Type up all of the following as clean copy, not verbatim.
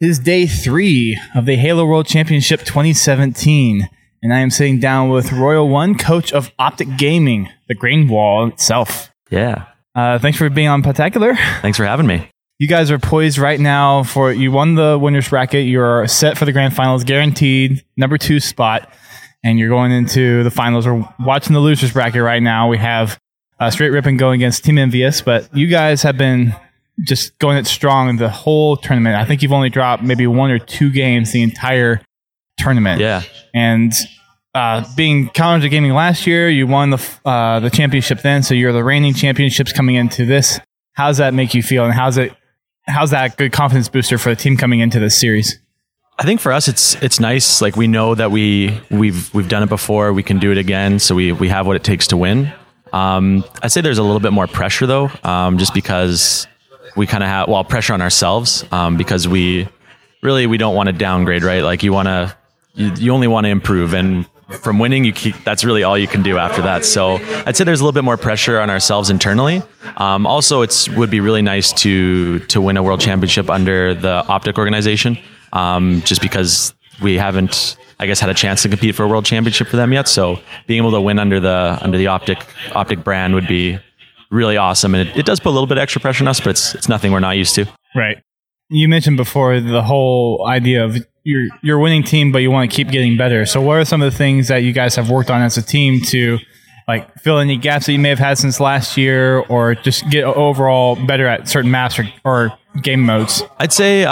It is day 3 of the Halo World Championship 2017, and I am sitting down with Royal One, coach of Optic Gaming, the Green Wall itself. Yeah. Thanks for being on Spectacular. Thanks for having me. You guys are poised right now for, you won the winner's bracket, you're set for the grand finals, guaranteed number 2 spot, and you're going into the finals. We're watching the loser's bracket right now. We have Straight Rippin' going against Team Envious, but you guys have been just going it strong the whole tournament. I think you've only dropped maybe 1 or 2 games the entire tournament. Yeah. And being Challenger Gaming last year, you won the championship then, so you're the reigning championships coming into this. How does that make you feel, and how's that a good confidence booster for the team coming into this series? I think for us, it's nice. Like, we know that we've done it before. We can do it again. So we have what it takes to win. I'd say there's a little bit more pressure though, just because we kind of have, pressure on ourselves, because we don't want to downgrade, right? Like, you only want to improve, and from winning, that's really all you can do after that. So I'd say there's a little bit more pressure on ourselves internally. Also, would be really nice to win a world championship under the Optic organization, just because we haven't, I guess, had a chance to compete for a world championship for them yet. So being able to win under the Optic brand would be really awesome. And it does put a little bit of extra pressure on us, but it's nothing we're not used to. Right. You mentioned before the whole idea of you're a winning team, but you want to keep getting better. So what are some of the things that you guys have worked on as a team to like fill any gaps that you may have had since last year, or just get overall better at certain maps or game modes? I'd say,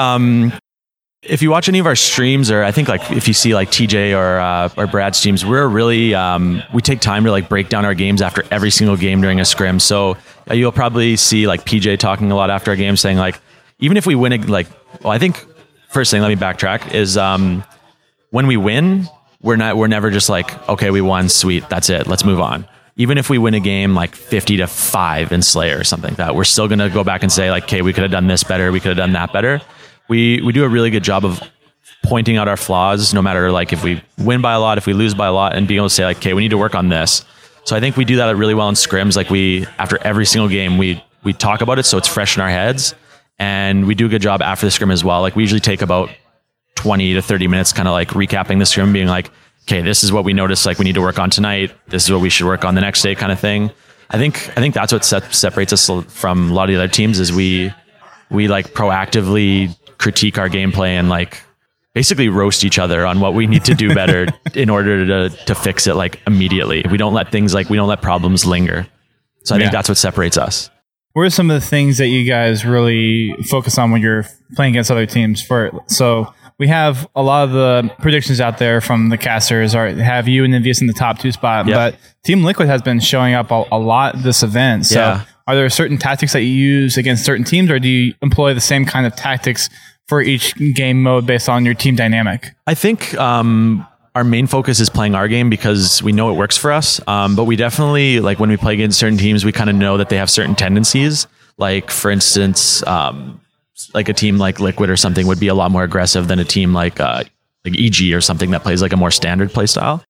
if you watch any of our streams, or I think like if you see like TJ or Brad's streams, we're really we take time to like break down our games after every single game during a scrim. So you'll probably see like PJ talking a lot after our game, saying like, even if we win I think first thing, let me backtrack, is when we win, we're never just like, okay, we won, sweet, that's it, let's move on. Even if we win a game like 50-5 in Slayer or something like that, we're still gonna go back and say like, okay, we could have done this better, we could have done that better. We do a really good job of pointing out our flaws, no matter like if we win by a lot, if we lose by a lot, and being able to say like, okay, we need to work on this. So I think we do that really well in scrims. Like, after every single game, we talk about it, so it's fresh in our heads, and we do a good job after the scrim as well. Like, we usually take about 20 to 30 minutes kind of like recapping the scrim, being like, okay, this is what we noticed, like we need to work on tonight. This is what we should work on the next day, kind of thing. I think that's what separates us from a lot of the other teams, is we like proactively critique our gameplay and like basically roast each other on what we need to do better in order to fix it like immediately. We don't let problems linger. So I think that's what separates us. What are some of the things that you guys really focus on when you're playing against other teams? So we have a lot of the predictions out there from the casters have you and Envious in the top 2 spot, but Team Liquid has been showing up a lot this event. So are there certain tactics that you use against certain teams, or do you employ the same kind of tactics for each game mode based on your team dynamic? I think our main focus is playing our game because we know it works for us. But we definitely, like, when we play against certain teams, we kind of know that they have certain tendencies. Like, for instance, like a team like Liquid or something would be a lot more aggressive than a team like EG or something that plays like a more standard play style.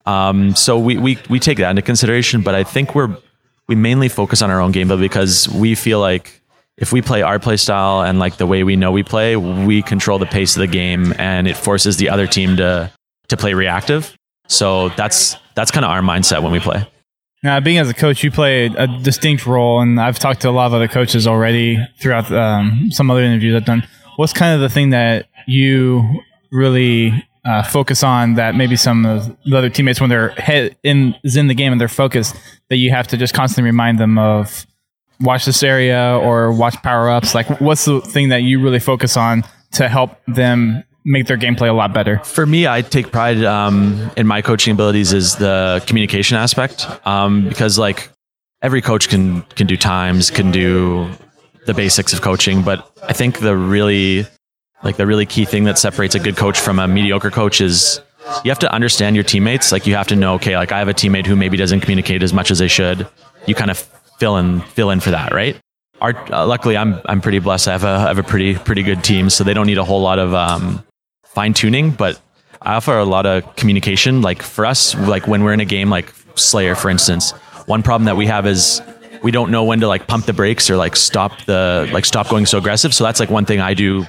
So we take that into consideration, but I think we mainly focus on our own game, but because we feel like if we play our play style and like the way we know we play, we control the pace of the game, and it forces the other team to play reactive. So that's kind of our mindset when we play. Now, being as a coach, you play a distinct role, and I've talked to a lot of other coaches already throughout some other interviews I've done. What's kind of the thing that you really focus on that maybe some of the other teammates, when their head is in the game and they're focused, that you have to just constantly remind them of, watch this area or watch power-ups? Like, what's the thing that you really focus on to help them make their gameplay a lot better? For me, I take pride in my coaching abilities is the communication aspect, because like every coach can do times, can do the basics of coaching, but I think the really key thing that separates a good coach from a mediocre coach is you have to understand your teammates. Like, you have to know, okay, like I have a teammate who maybe doesn't communicate as much as they should. You kind of fill in for that, right? Luckily, I'm pretty blessed. I have a pretty good team, so they don't need a whole lot of fine tuning. But I offer a lot of communication. Like, for us, like when we're in a game like Slayer, for instance, one problem that we have is we don't know when to like pump the brakes or like stop going so aggressive. So that's like one thing I do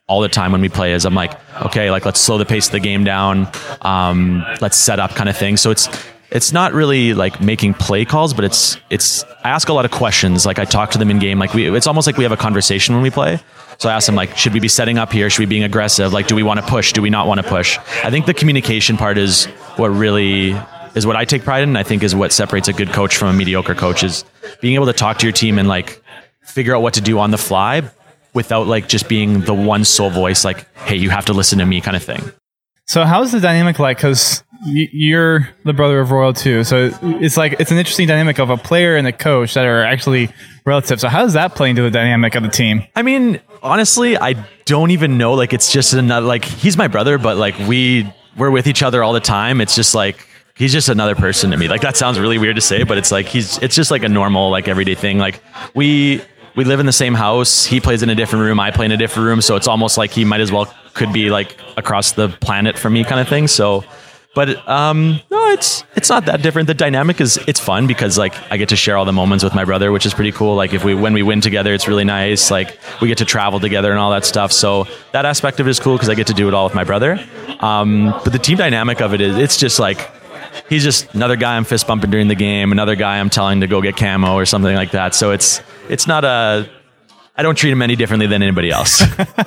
all the time when we play is I'm like, okay, like let's slow the pace of the game down. Let's set up kind of thing. So it's not really like making play calls, but I ask a lot of questions. Like I talk to them in game. Like it's almost like we have a conversation when we play. So I ask them like, should we be setting up here? Should we be being aggressive? Like, do we want to push? Do we not want to push? I think the communication part is what really is what I take pride in. And I think is what separates a good coach from a mediocre coach is being able to talk to your team and like figure out what to do on the fly without like just being the one sole voice. Like, hey, you have to listen to me kind of thing. So how's the dynamic like? Because you're the brother of Royal too. So it's like, it's an interesting dynamic of a player and a coach that are actually relative. So how does that play into the dynamic of the team? I mean, honestly, I don't even know. Like, it's just another, like, he's my brother, but like we're with each other all the time. It's just like, he's just another person to me. Like, that sounds really weird to say, but it's like, it's just like a normal, like everyday thing. Like we live in the same house. He plays in a different room. I play in a different room. So it's almost like he might as well could be like across the planet from me kind of thing. So, but no, it's not that different. The dynamic it's fun because like I get to share all the moments with my brother, which is pretty cool. Like when we win together, it's really nice. Like we get to travel together and all that stuff. So that aspect of it is cool because I get to do it all with my brother. But the team dynamic of it is, it's just like, he's just another guy I'm fist bumping during the game, another guy I'm telling to go get camo or something like that. So it's not I don't treat him any differently than anybody else.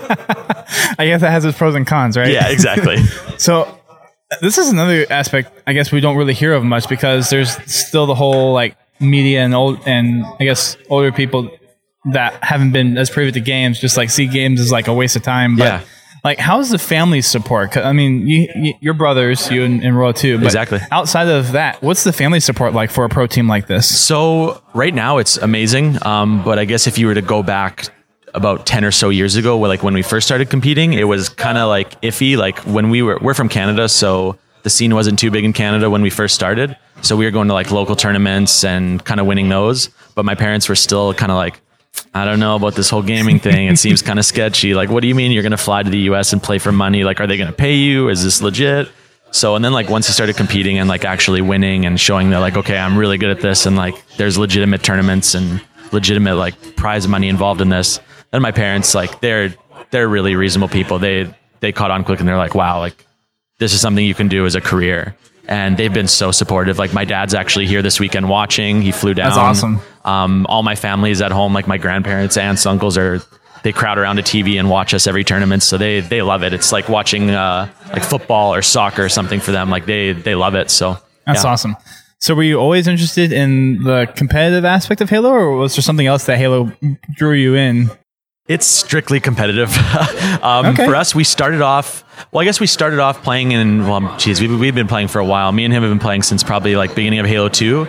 I guess that has its pros and cons, right? Yeah, exactly. So this is another aspect I guess we don't really hear of much because there's still the whole like media and I guess older people that haven't been as privy to games just like see games as like a waste of time. But yeah. Like, how's the family support? I mean, your brothers, you and Royal too. But exactly. Outside of that, what's the family support like for a pro team like this? So right now it's amazing. But I guess if you were to go back about 10 or so years ago, like when we first started competing, it was kind of like iffy. Like when we're from Canada, so the scene wasn't too big in Canada when we first started. So we were going to like local tournaments and kind of winning those. But my parents were still kind of like, I don't know about this whole gaming thing. It seems kind of sketchy. Like, what do you mean you're going to fly to the US and play for money? Like, are they going to pay you? Is this legit? So, and then like once he started competing and like actually winning and showing that like, okay, I'm really good at this. And like, there's legitimate tournaments and legitimate like prize money involved in this. Then my parents, like they're really reasonable people. They caught on quick and they're like, wow, like this is something you can do as a career. And they've been so supportive. Like my dad's actually here this weekend watching. He flew down. That's awesome. All my family is at home. Like my grandparents, aunts, uncles they crowd around a TV and watch us every tournament. So they love it. It's like watching like football or soccer or something for them. Like they love it. So that's awesome. So were you always interested in the competitive aspect of Halo, or was there something else that Halo drew you in? It's strictly competitive. Okay. For us, we started off playing we've been playing for a while. Me and him have been playing since probably like beginning of Halo 2.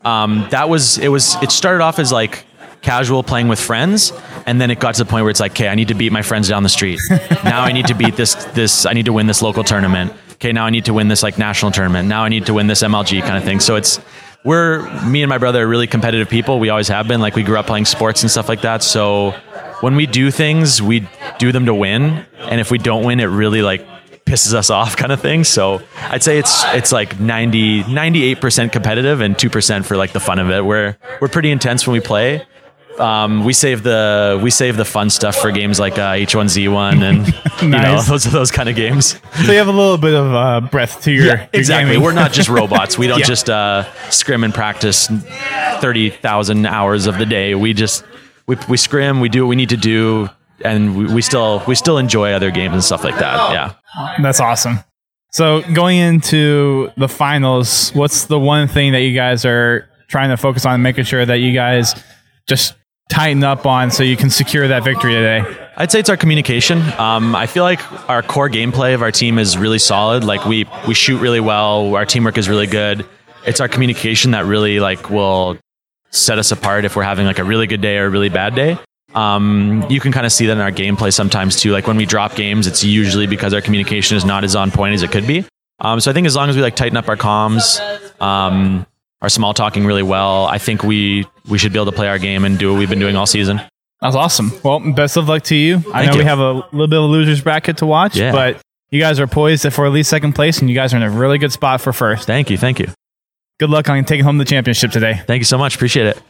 It started off as like casual playing with friends, and then it got to the point where it's like, okay, I need to beat my friends down the street. Now I need to beat this, I need to win this local tournament. Okay, now I need to win this like national tournament. Now I need to win this MLG kind of thing. So me and my brother are really competitive people. We always have been. Like we grew up playing sports and stuff like that. So when we do things, we do them to win. And if we don't win, it really like pisses us off kind of thing. So I'd say it's like 98% competitive and 2% for like the fun of it. We're pretty intense when we play. We save the fun stuff for games like H1Z1 and Nice. those kind of games. So you have a little bit of breath to your exactly. gaming. We're not just robots. We don't just scrim and practice 30,000 hours of the day. We we scrim. We do what we need to do, and we still enjoy other games and stuff like that. Yeah, that's awesome. So going into the finals, what's the one thing that you guys are trying to focus on, making sure that you guys just tighten up on so you can secure that victory today? I'd say it's our communication. I feel like our core gameplay of our team is really solid. Like we shoot really well. Our teamwork is really good. It's our communication that really like will set us apart if we're having like a really good day or a really bad day. You can kind of see that in our gameplay sometimes too. Like when we drop games, it's usually because our communication is not as on point as it could be. So I think as long as we like tighten up our comms, our small talking really well, I think we should be able to play our game and do what we've been doing all season. That's awesome. Well, best of luck to you. I know we have a little bit of a loser's bracket to watch, but you guys are poised for at least second place, and you guys are in a really good spot for first. Thank you. Good luck on taking home the championship today. Thank you so much. Appreciate it.